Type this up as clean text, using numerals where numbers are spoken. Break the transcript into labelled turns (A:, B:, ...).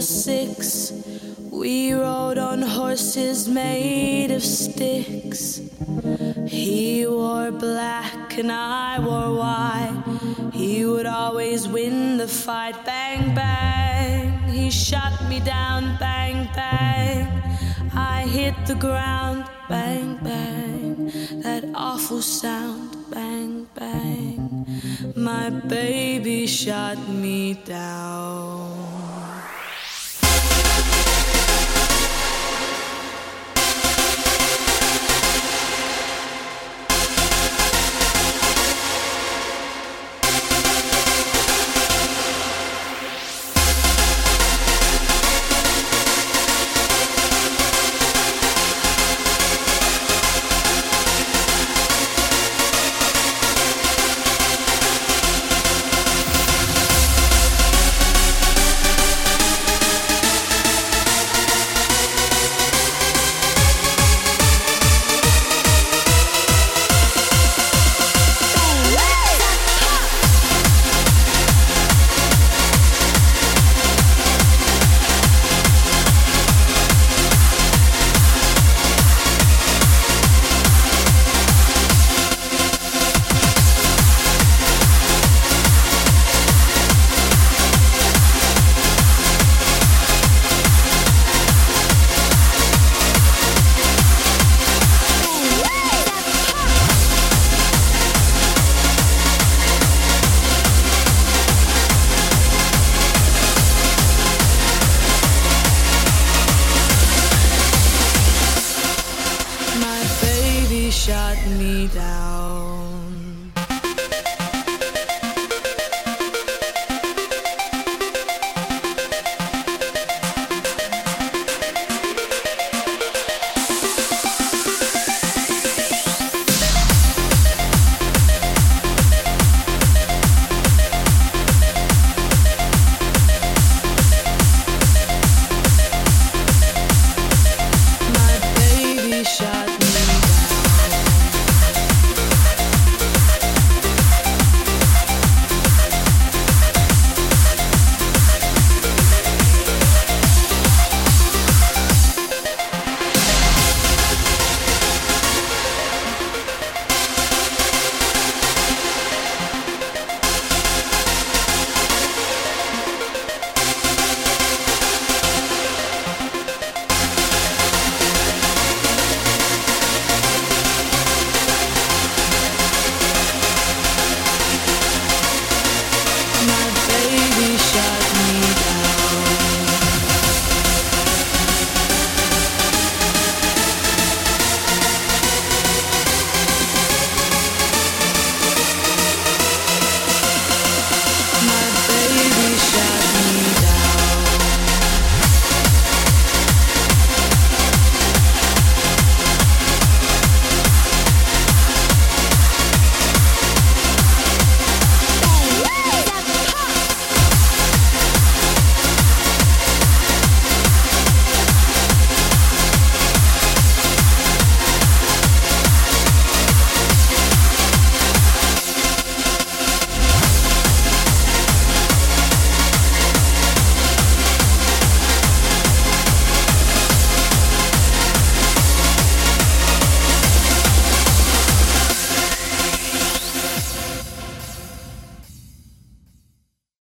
A: was 6. We rode on horses made of sticks. He wore black and I wore white. He would always win the fight. Bang, bang, he shot me down. Bang, bang, I hit the ground. Bang, bang, that awful sound. Bang, bang, my baby shot me down.